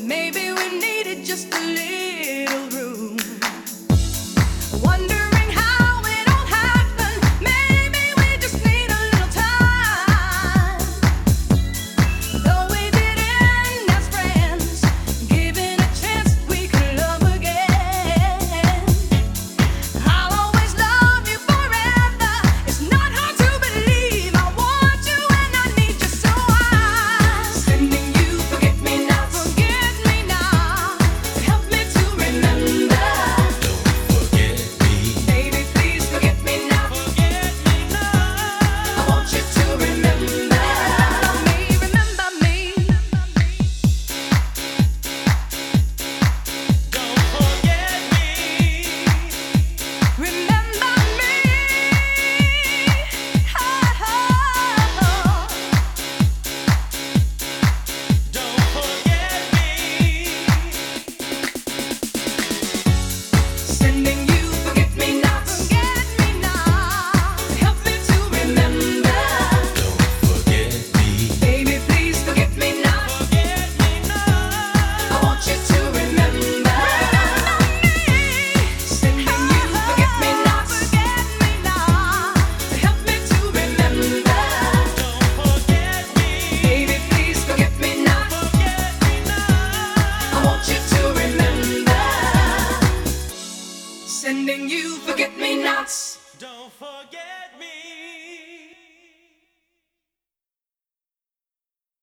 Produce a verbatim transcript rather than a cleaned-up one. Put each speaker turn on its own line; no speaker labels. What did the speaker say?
Maybe we needed just a little room. Wondering how it all happened. Maybe we just need a little time. Though we didn't as friends, given a chance we could love again. I'll always love you forever. It's not hard to believe. I want you and I need you, so I'm sending you forget me not, forget me not. Help me to remember.
Don't forget me.
Baby, please forget me not.
Forget me
I
not.
want you to remember. Remember me, remember me.
Don't forget me.
Remember me. Oh,
Don't forget me.
sending you forget me not, forget me not. Help me to remember.
Don't forget me.
Baby, please forget me not.
Forget me
I
not.
want you to remember. Sending you forget me not, forget me not. Help me to remember.
Don't forget me.
Baby, please forget me not.
Forget me
I
not.
want you to remember. Sending you forget me nots.
Don't forget me.